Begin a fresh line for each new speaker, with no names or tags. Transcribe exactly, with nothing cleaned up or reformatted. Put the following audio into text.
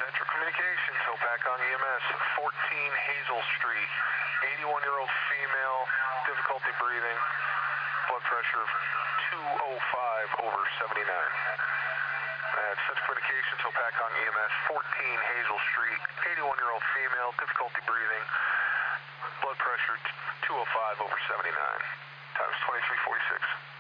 Central Communications, Hopatcong E M S, fourteen Hazel Street, eighty-one-year-old female, difficulty breathing, blood pressure two oh five over seventy-nine. At Central Communications, Hopatcong E M S, fourteen Hazel Street, eighty-one-year-old female, difficulty breathing, blood pressure two oh five over seventy-nine. Times twenty-three forty-six.